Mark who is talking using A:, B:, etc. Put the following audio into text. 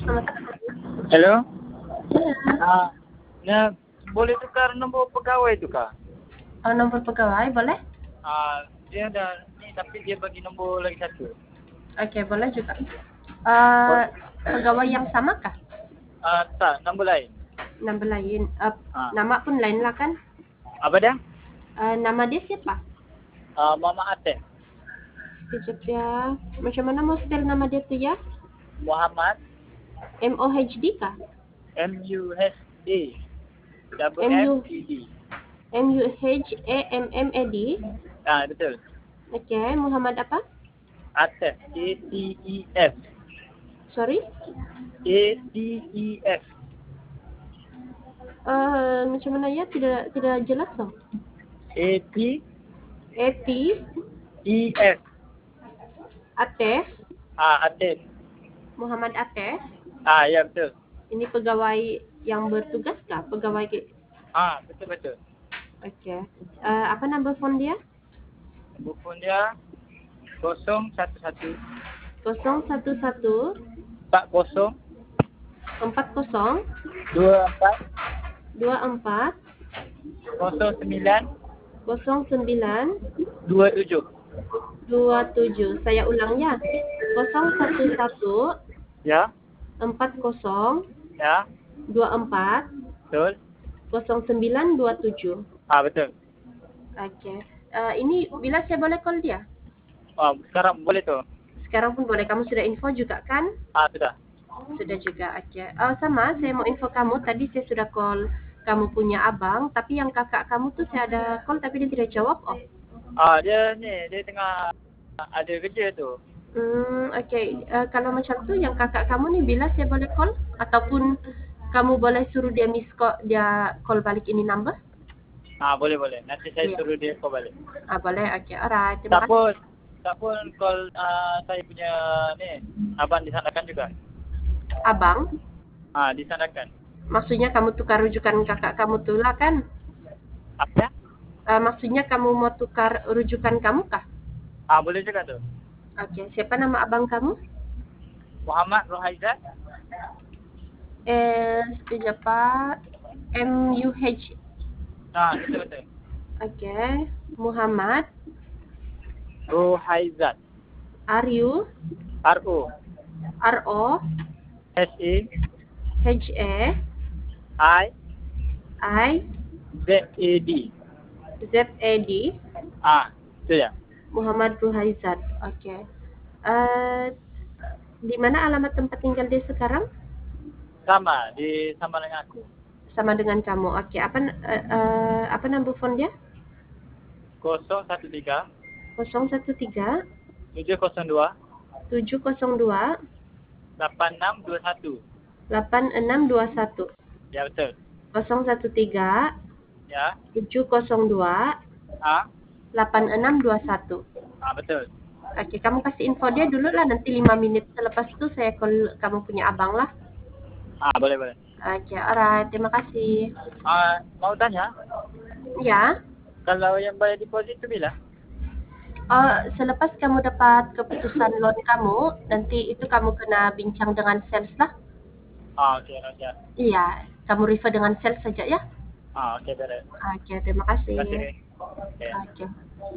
A: Hello?
B: Ya,
A: Na boleh tukar nombor pegawai tu kah?
B: nombor pegawai boleh?
A: Dia ada ni tapi dia bagi nombor lagi satu.
B: Okey, boleh juga. Pegawai yang sama kah?
A: Tak, nombor lain.
B: Nama lain.
A: Ah.
B: Nama pun lain lah kan?
A: Apa dia?
B: Nama dia siapa?
A: Muhammad Atem.
B: Sekejap ya. Macam mana mau spell nama dia tu ya?
A: Muhammad
B: M-O-H-D kah?
A: M-U-H-A double
B: M-U-
A: M-E-D.
B: M-U-H-A-M-M-A-D.
A: Betul.
B: Okey, Muhammad apa?
A: Atem. A-T-E-F.
B: Sorry?
A: A-T-E-F.
B: Macam mana ya? Tidak jelas tau.
A: A-T-E-F.
B: A-T Atef.
A: Atem.
B: Muhammad Atef.
A: Ya betul.
B: Ini pegawai yang bertugas kah? Pegawai
A: Betul.
B: Okey. Apa nombor phone dia?
A: Nombor phone dia 011
B: 011
A: 40
B: 40
A: 24
B: 24
A: 09
B: 09
A: 27.
B: 27. Saya ulang ya. 011
A: Ya,
B: 40
A: ya,
B: 24
A: betul.
B: 0927.
A: Betul.
B: Okey. Ini bila saya boleh call dia?
A: Sekarang boleh tu.
B: Sekarang pun boleh. Kamu sudah info juga kan?
A: Sudah.
B: Sudah juga. Okey. Sama, saya mau info kamu. Tadi saya sudah call kamu punya abang, tapi yang kakak kamu tu saya ada call tapi dia tidak jawab.
A: Dia tengah ada kerja tu.
B: Okey. Kalau macam tu yang kakak kamu ni bila saya boleh call ataupun kamu boleh suruh dia miss call, dia call balik ini number?
A: Boleh. Nanti saya
B: Ya.
A: suruh dia call balik.
B: Boleh. Okey. Alright. Terima
A: Tak
B: kasih.
A: pun call saya punya ni abang disanakan juga.
B: Abang?
A: Disanakan.
B: Maksudnya kamu tukar rujukan kakak kamu tu lah kan?
A: Apa?
B: Maksudnya kamu mau tukar rujukan kamu kah?
A: Boleh juga tu.
B: Okey. Siapa nama abang kamu?
A: Muhammad Rohaizat.
B: Sekejap Pak. M-U-H.
A: Betul.
B: Okey. Muhammad.
A: Rohaizat.
B: R-U.
A: R-O.
B: R-O.
A: S-A.
B: H-A.
A: I.
B: I.
A: Z-A-D.
B: Z-A-D.
A: Itu ya.
B: Muhammad Ruhaizat. Okey. Di mana alamat tempat tinggal dia sekarang?
A: Sama dengan aku.
B: Sama dengan kamu. Okey. Apa nombor phone dia?
A: 013
B: 013
A: 702
B: 702
A: 8621.
B: 8621.
A: Ya betul.
B: 013
A: Ya.
B: 702 8621.
A: Betul.
B: Okey, kamu kasih info dia dulu lah, nanti 5 minit selepas tu saya call kamu punya abang lah.
A: Boleh.
B: Okey, alright. Terima kasih.
A: Mau tanya,
B: Ya.
A: kalau yang bayar deposit tu bila?
B: Selepas kamu dapat keputusan loan kamu, nanti itu kamu kena bincang dengan sales lah.
A: Okey, Raja.
B: Iya, kamu refer dengan sales saja ya.
A: Okey, beres.
B: Okey, terima kasih.
A: Terima kasih. Okey.
B: Okey.